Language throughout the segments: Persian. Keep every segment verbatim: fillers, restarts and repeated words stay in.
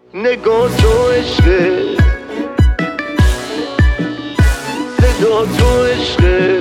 نگاه تو عشقه، صدا تو عشقه،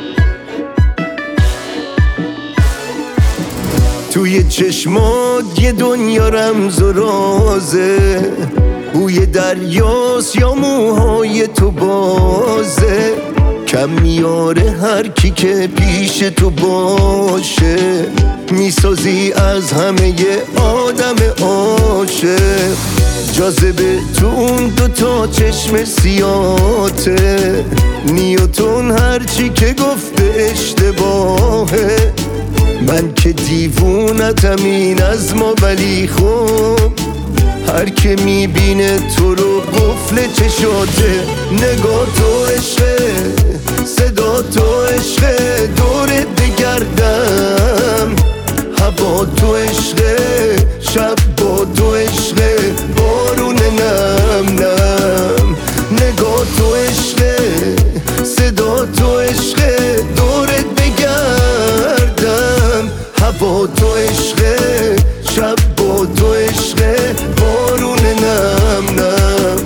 توی چشمات یه دنیا رمز و رازه، بوی دریاست یا موهای تو بازه، کم میاره هر کی که پیش تو باشه، میسازی از همه ی آدم عاشق، جاذبه تو اون دوتا چشم سیاته، نیوتن هرچی که گفته اشتباهه، من که دیوونتم این از ما، ولی خب هر که میبینه تو رو قفل چشاته، نگاه تو عشقه، صدا تو عشقه، دورت بگردم، هوا تو عشقه، شب با تو عشقه، بارون نم نم، نگاه تو عشقه، صدا تو عشقه، دورت بگردم، هوا تو عشقه، شب با تو عشقه، بارون نم نم.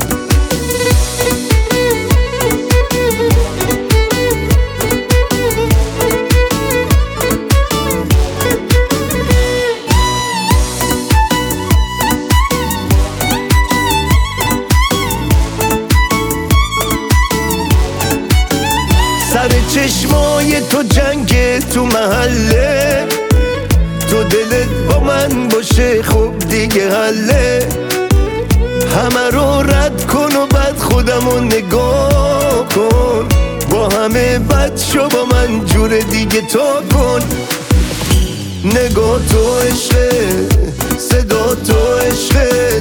سر چشمای تو جنگ تو محله، تو دلت با من باشه خب دیگه حله، همه رو رد کن و بعد خودم رو نگاه کن، با همه بد شو با من جور دیگه تا کن، نگاه تو عشقه، صدا تو عشقه،